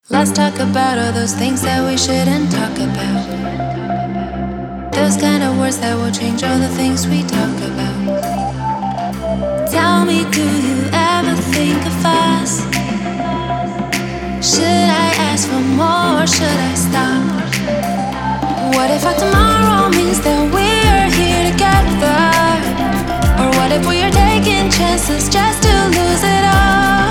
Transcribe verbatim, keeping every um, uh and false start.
Let's talk about all those things that we shouldn't talk about. Those kind of words that will change all the things we talk about. Tell me, do you ever think of us? Should I ask for more or should I stop? What if our tomorrow means that we're here together? Or what if we are taking chances just to lose it all?